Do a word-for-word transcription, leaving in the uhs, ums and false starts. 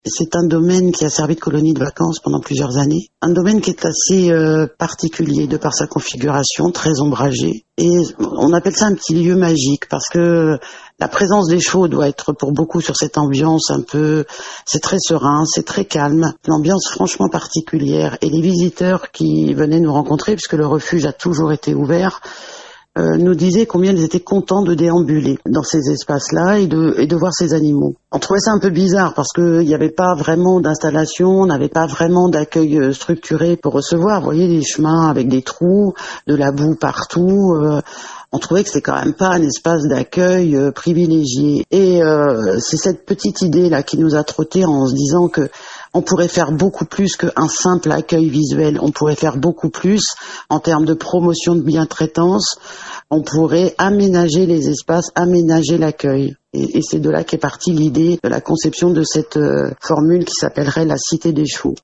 C'est un domaine qui a servi de colonie de vacances pendant plusieurs années. Un domaine qui est assez euh, particulier de par sa configuration, très ombragée. Et on appelle ça un petit lieu magique parce que la présence des chevaux doit être pour beaucoup sur cette ambiance un peu... C'est très serein, c'est très calme, l'ambiance franchement particulière. Et les visiteurs qui venaient nous rencontrer, puisque le refuge a toujours été ouvert, Euh, nous disaient combien ils étaient contents de déambuler dans ces espaces-là et de, et de voir ces animaux. On trouvait ça un peu bizarre parce qu'il n'y avait pas vraiment d'installation, on n'avait pas vraiment d'accueil structuré pour recevoir. Vous voyez, les chemins avec des trous, de la boue partout. Euh, on trouvait que c'était quand même pas un espace d'accueil euh, privilégié. Et euh, c'est cette petite idée-là qui nous a trotté en se disant que on pourrait faire beaucoup plus qu'un simple accueil visuel. On pourrait faire beaucoup plus en termes de promotion de bientraitance. On pourrait aménager les espaces, aménager l'accueil. Et, et c'est de là qu'est partie l'idée de la conception de cette euh, formule qui s'appellerait la Cité des Chevaux.